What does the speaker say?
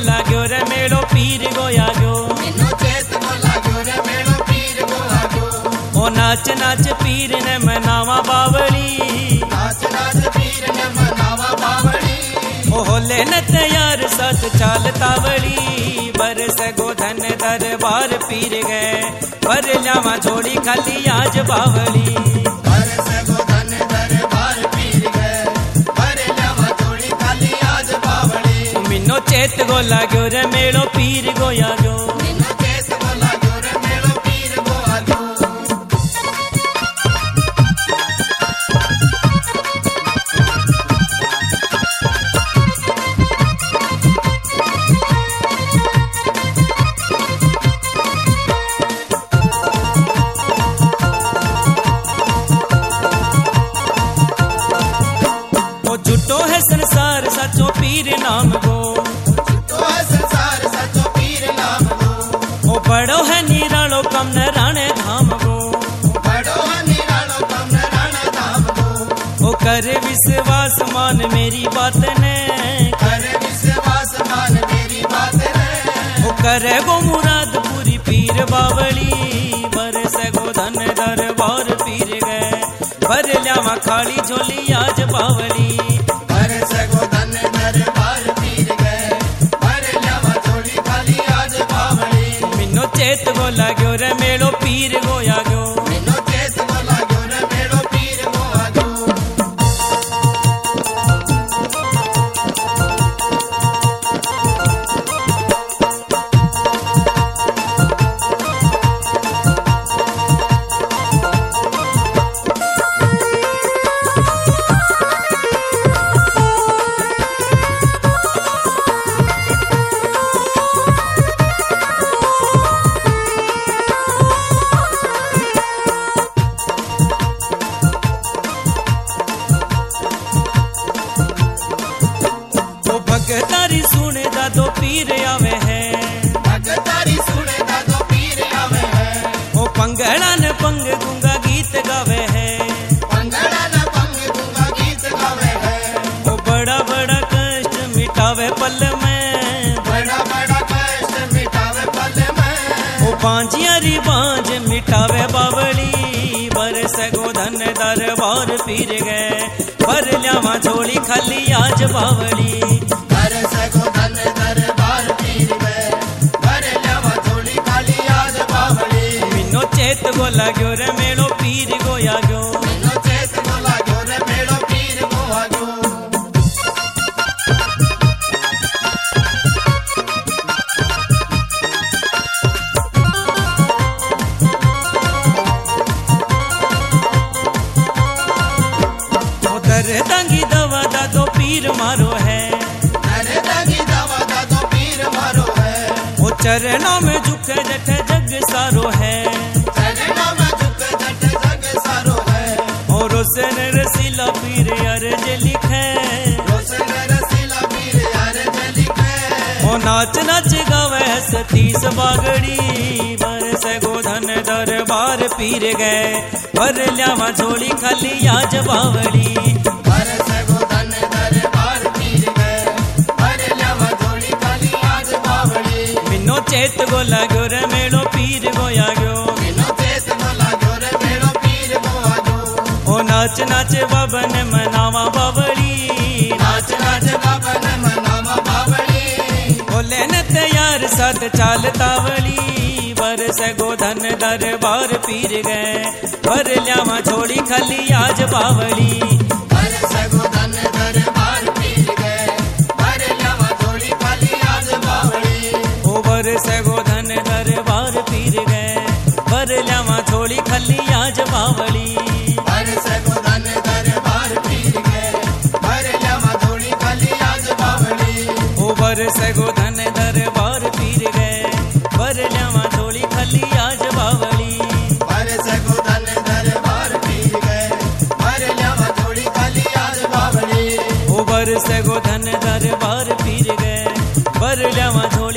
लाग्यो रे मेलो पीर गो आग्यो। मिनो चेत को लाग्यो रे मेलो पीर गो आग्यो। ओ नाच नाच पीर ने मनावा बावली, नाच नाच पीर ने मनावा बावली। ओ होले न तैयार सत चाल तावली, बरस गोधन दरबार पीर गए, भर ल्यावा झोली खाली आज बावली। बरस गोधन दरबार पीर गए, भर ल्यावा झोली खाली आज बावली। मिनो चेत गो लाग्यो रे मेलो पीर गो आग्यो। मिनो चेत को लाग्यो रे मेलो पीर गो आग्यो। झूठो है संसार सचो पीर नाम गो, तो है संसार सचो पीर नाम गो। ओ बड़ो है निरालो कम न राणे धाम गो, बड़ो निरालो कम न राणा धाम गो। ओ कर विश्वास मान मेरी बात ने, कर विश्वास मान मेरी बात रे। ओ करे गो मुराद पूरी पीर बावली, बरस गो धन दरबार पीर गए, भर ल्यावा खाली झोली आज बावली। बरस गोधन दरबार पीर गए, भर ल्यावा झोली खाली आज बावली। मिनो चेत गो लाग्यो रे मेलो पीर गो आग्यो। मिनो चेत को लाग्यो रे मेलो पीर गो आग्यो। भगतारी सुने दा दो पीर आवे है, भगतारी सुने दा दो पीर आवे है। ओ पंगड़ा न पंग गुंगा गीत गावे है, पंगड़ा न पंग गुंगा गीत गावे है। ओ बड़ा बड़ा कष्ट मिटावे पल में, बड़ा बड़ा कष्ट मिटावे पल में। ओ बांझियारी बांझ मिटावे बावली, बरस गोधन दरबार पीर गए, भर ल्यावा झोली खाली आज बावली। बरस गोधन दरबार पीर गए, भर ल्यावा झोली खाली आज बावली। मिनो चेत गो लाग्यो रे मेलो पीर गो आग्यो। मिनो चेत को लाग्यो रे मेलो पीर गो आग्यो। ओ दरदांगी दवा दा दो पीर मारो है, अरे दागी दवा दा दो पीर मारो है। ओ चरणों में झुके जठ जग सारो है, चरणों में झुक जट जग सारो है। और हुसैन रसीला पीर अर्ज लिखे, रोशन रसीला पीर अर्ज लिखे। ओ नाच नाच गावे सतीस बागड़ी, बरस गोधन दरबार पीर गए, भर ल्यावा झोली खाली आज बावली। बरस गोधन दरबार पीर गए, भर ल्यावा झोली खाली आज बावली। मिनो चेत गो लाग्यो रे मेलो पीर गो आग्यो। मिनो चेत को लाग्यो रे मेलो पीर गो आग्यो। ओ नाच नाच बाबन मनावा बावली, नाच नाच बाबन मनावा बावली। बोले न तैयार सत चाल तावली, बरस गोधन दरबार पीर गए, भर ल्यावा झोली खाली आज बावली। बरस गोधन दरबार पीर गए, भर ल्यावा झोली खाली आज बावली। ओ बरस गोधन दरबार पीर गए, भर ल्यावा झोली खाली आज बावली। बरस गोधन दरबार पीर गए, भर ल्यावा झोली खाली आज बावली। ओ बरस गोधन दरबार पीर गए, भर ल्यावा झोली खाली आज बावली। बरस गोधन दरबार पीर गए, भर ल्यावा झोली खाली आज बावली। ओ बरस गोधन दरबार पीर गए, भर ल्यावा झोली